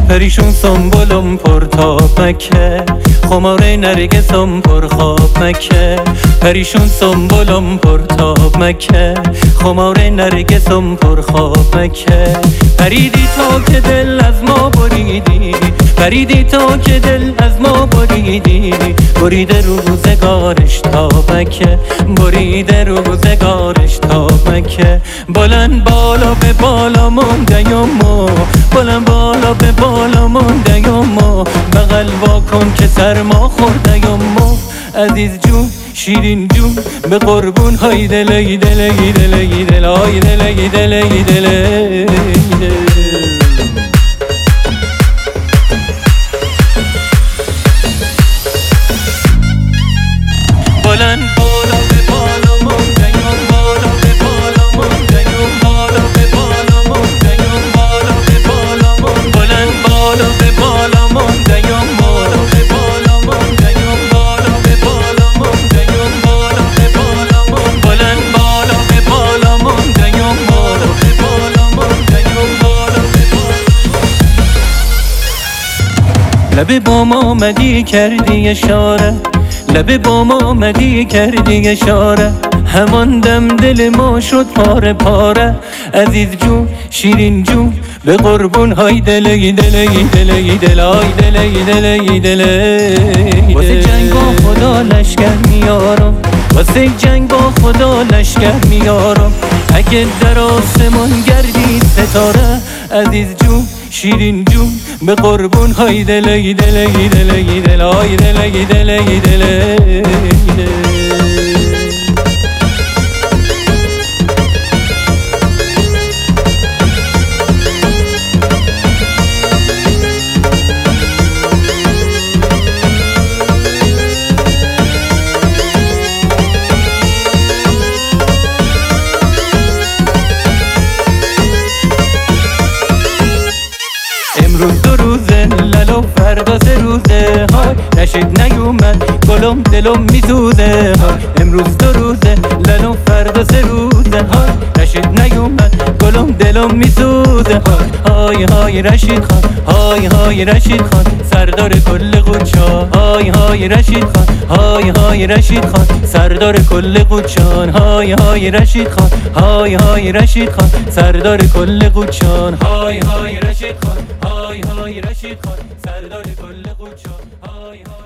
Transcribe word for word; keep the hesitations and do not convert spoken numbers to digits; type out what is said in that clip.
پریشون سنبولم پرتاب مکه، خماره نرگسم پر خواب مکه. پریشون سنبولم پرتاب مکه، خماره نرگسم پر خواب مکه. پریدی تا که دل از ما بریدی، پریدی تا که دل از ما بریدی. بریده روزگارش تا مکه، بریده روزگارش تا مکه. بلند بالا به بالا مونده یمو، بلند بالا به بالا مونده یمو. بغل واکن که سرما خورده یمو. عزیز جون شیرین جون به قربون های دل ای دل ای دل ای دل ای دل ای دل ای دل ای دل. بلند بالا به بالا مونده یم، بالا به بالا مونده یم، بالا به بالا مونده یم، بالا به بالا مونده. بلند بالا به بالا مونده یم، بالا به بالا مونده یم، بالا به بالا مونده یم، بالا به بالا مونده. بلند بالا به بالا مونده یم، بالا به بالا مونده یم، بالا به بالا. لب بام آمدی کردی اشاره، لب بام آمدی کردی اشاره. همان دم دل ما شد پاره پاره. عزیز جون شیرین جون به قربون های دل ای دل ای دل ای دل ای دل ای دل ای دل ای. واسه جنگ با خدا لشکر میارم، واسه جنگ با خدا لشکر میارم. اگه در آسمان گردی ستاره. عزیز جون شیرین جون به قربون های دل ای دل ای دل ای دل ای دل ای دل ای دل ای دل. امروز دو روزه لالو فردا سه روزه های. نشید نیومد گلم دلم میسوزه های. امروز دو روزه لالو فردا سه روزه های. نشید نیومد گلم دلم میسوزه های. های های رشید خان، های های رشید خان سردار کل قوچان. های های رشید خان، های های رشید خان سردار کل قوچان. های های رشید خان، های های رشید خان سردار کل قوچان. های های رشید خان، های های رشید خان سردار کل قوچان. های های